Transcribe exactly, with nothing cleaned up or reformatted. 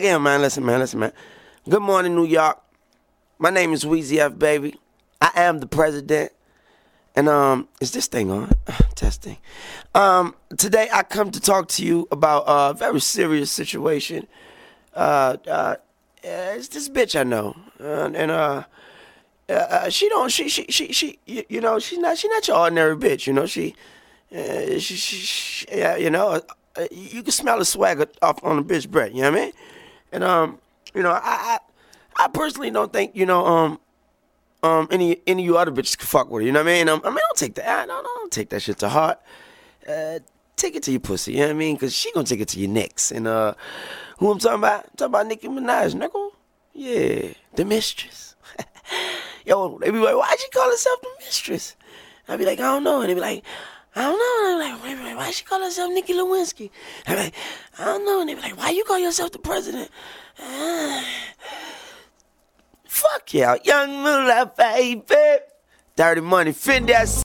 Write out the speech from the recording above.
look here, man. Listen, man. Listen, man. Good morning, New York. My name is Weezy F, baby. I am the president. And, um, is this thing on? Testing. Um, today I come to talk to you about a very serious situation. Uh, uh, it's this bitch I know. Uh, and, uh, uh, she don't, she, she, she, she, you, you know, she's not, she's not your ordinary bitch, you know, she, uh, she, she, she yeah, you know, uh, you can smell the swagger off on the bitch breath, you know what I mean? And, um, you know, I, I, I personally don't think, you know, um, um, any any of you other bitches can fuck with her, you know what I mean? Um, I mean, don't take that, I don't, don't take that shit to heart. Uh, take it to your pussy, you know what I mean? Because she gonna take it to your necks. And, uh, who I'm talking about? I'm talking about Nicki Minaj, nigga. Yeah, the mistress. Yo, they be like, why'd she call herself the mistress? I be like, I don't know. And they be like, I don't know. And I be like, wait, wait, why she call herself Nicki Lewinsky? I be like, I don't know. And they be like, why you call yourself the president? Uh, fuck yeah, young Moolah, baby. Dirty Money, Finesse.